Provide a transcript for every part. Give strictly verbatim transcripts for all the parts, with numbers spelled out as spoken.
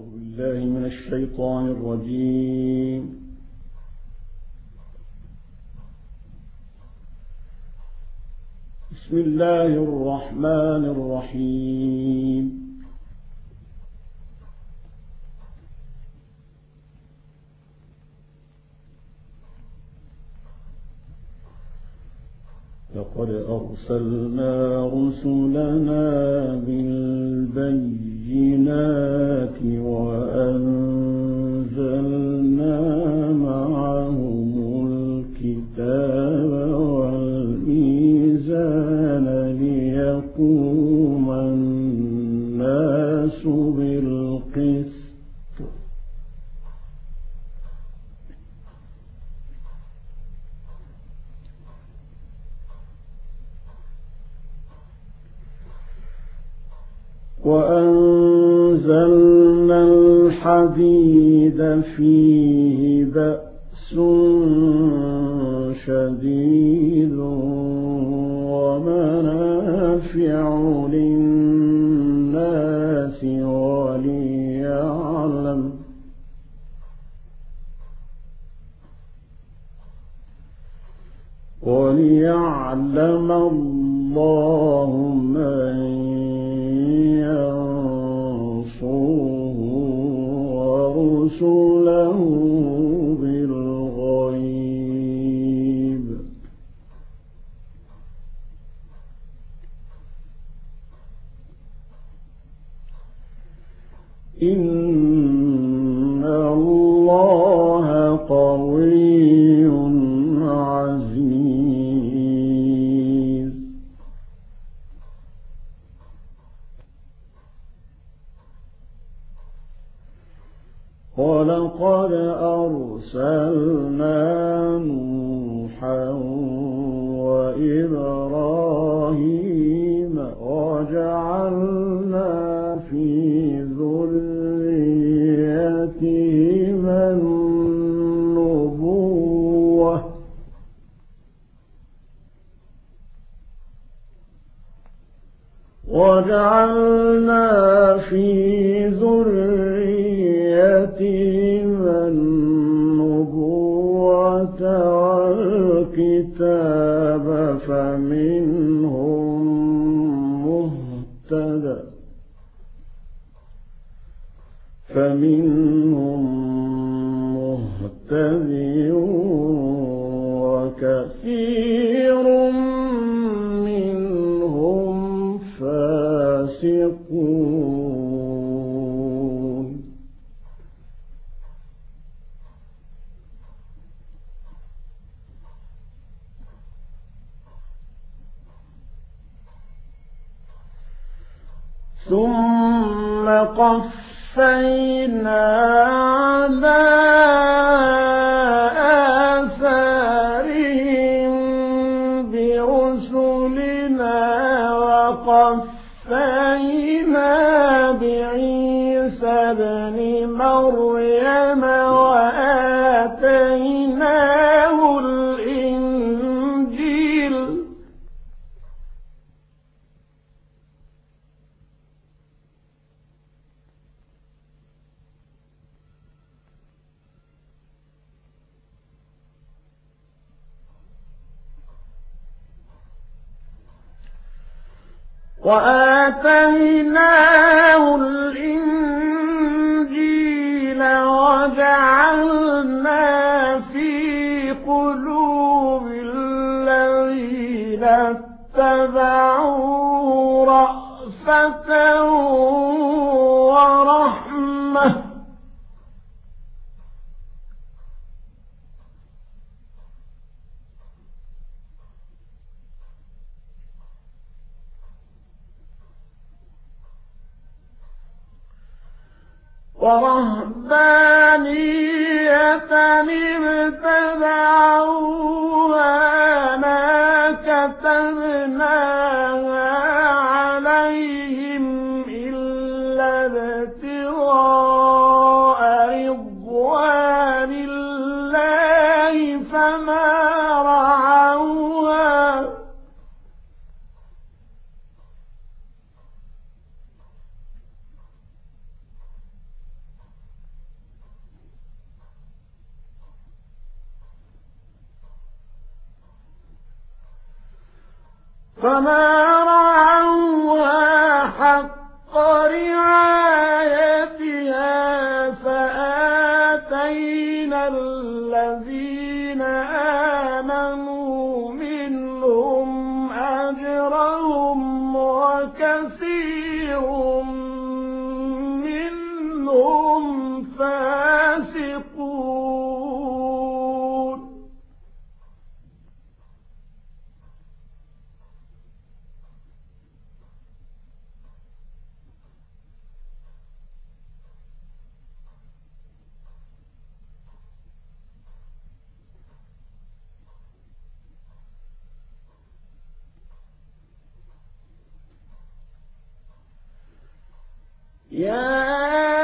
أعوذ بالله من الشيطان الرجيم. بسم الله الرحمن الرحيم. لقد أرسلنا رسلنا بالبينات وأنزلنا معهم الكتاب والميزان ليقوم الناس بالقسط وأنزلنا الحديد فيه بأس شديد ومنافع للناس وليعلم وليعلم الله من ينصره ورسله بالغيب إن الله قوي عزيز. ولقد أرسلنا نوحا وإبراهيم وجعلنا في ذريتهما النبوة وجعلنا في ذريتهما النبوة والكتاب فمنهم مهتد فمنهم مهتدي وكثير منهم فاسقون. ثم قفينا على آثارهم برسلنا وقفينا بعيسى ابن مريم وآتيناه الإنجيل وآتيناه الإنجيل وجعلنا في قلوب الذين اتبعوا رأفة ورحمة ورهبانية ابتدعوها ما كتبناها عليهم إلا ابتغاء رضوان الله فما رعوها فما رعوها حق رعايتها فآتينا الذين آمنوا منهم أجرهم وكثير منهم فاسقون. يا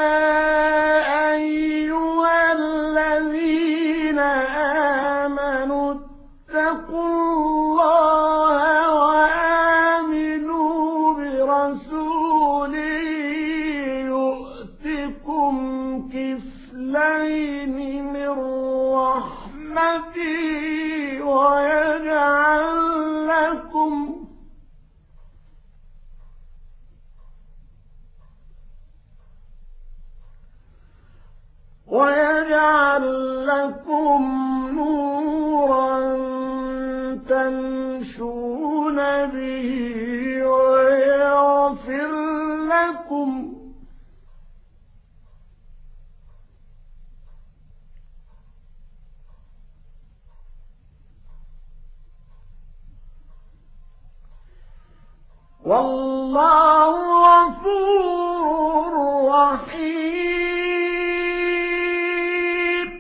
أيها الذين آمنوا اتقوا الله وآمنوا برسوله يؤتكم كفلين من رحمته ويجعل لكم ويجعل لكم نورا تمشون به ويغفر لكم والله غفور رحيم.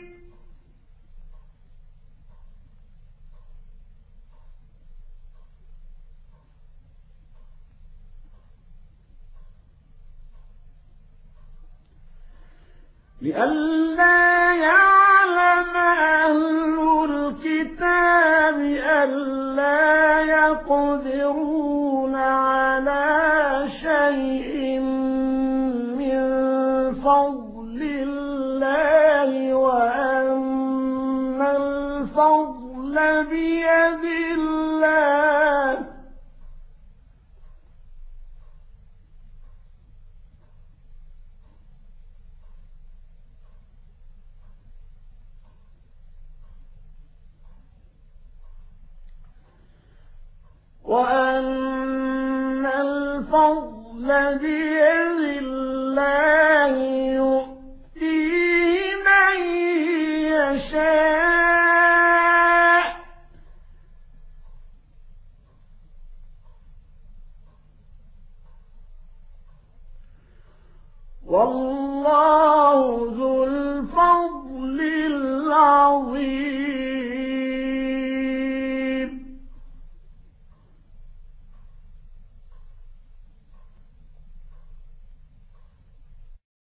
لئلا يعلم أهل الكتاب ألا يقدرون على شيء من فضل الله وأن الفضل بيد الله وأن الفضل بيد الله يؤتيه من يشاء والله ذو الفضل العظيم.